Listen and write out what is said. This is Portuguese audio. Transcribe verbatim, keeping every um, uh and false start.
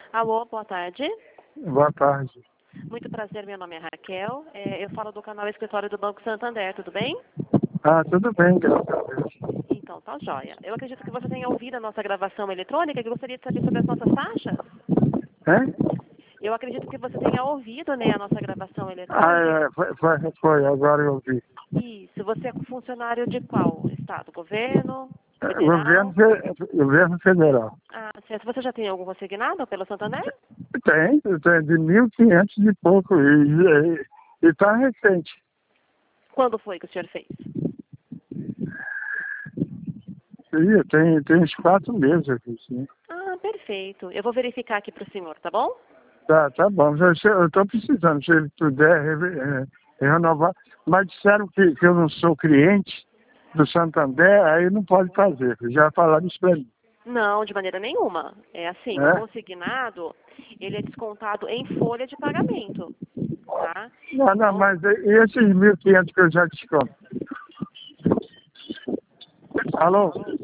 Alô, boa tarde. Boa tarde. Muito prazer, meu nome é Raquel. É, eu falo do canal Escritório do Banco Santander, tudo bem? Ah, tudo bem, graças a Deus. Então, tá joia. Eu acredito que você tenha ouvido a nossa gravação eletrônica e gostaria de saber sobre as nossas taxas. Hein? Eu acredito que você tenha ouvido, né, a nossa gravação Ah, eletrônica. é, foi, foi, foi, agora eu vi. Isso. Você é funcionário de qual estado? Governo? É, Federal? Governo, fe- governo federal. Ah, certo. Você já tem algum consignado pelo Santander? Tem, tem de mil e quinhentos e pouco e está recente. Quando foi que o senhor fez? Ih, tem, tem uns quatro meses aqui, sim. Ah, perfeito. Eu vou verificar aqui para o senhor, tá bom? Tá, tá bom. Eu estou precisando, se ele puder re- eh, renovar. Mas disseram que, que eu não sou cliente do Santander, aí não pode fazer. Já falaram isso para mim. Não, de maneira nenhuma. É assim, o Né? consignado, ele é descontado em folha de pagamento, tá? Não, não, Então, mas e esses mil e quinhentos que eu já desconto? Alô?